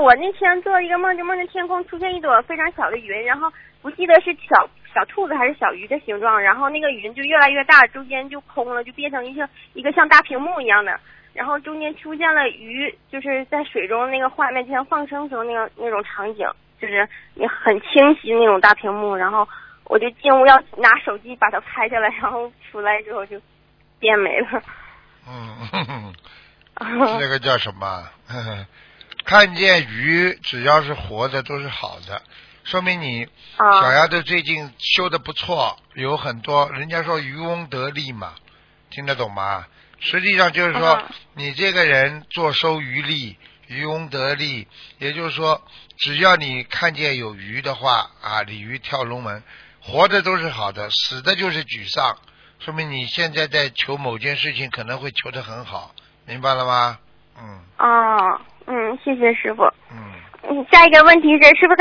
我那天做一个梦，就梦见天空出现一朵非常小的云，然后不记得是小兔子还是小鱼的形状，然后那个云就越来越大，中间就空了，就变成一个像大屏幕一样的，然后中间出现了鱼，就是在水中那个画面，就像放生时候那种场景，就是你很清晰那种大屏幕，然后我就进屋要拿手机把它拍下来，然后出来之后就变没了。 这个叫什么？看见鱼只要是活的都是好的，说明你小丫头最近修的不错，有很多人家说渔翁得利嘛，听得懂吗？实际上就是说你这个人坐收渔利，渔翁得利，也就是说只要你看见有鱼的话啊，鲤鱼跳龙门，活的都是好的，死的就是沮丧，说明你现在在求某件事情可能会求得很好，明白了吗？ 谢谢师傅。下一个问题是不是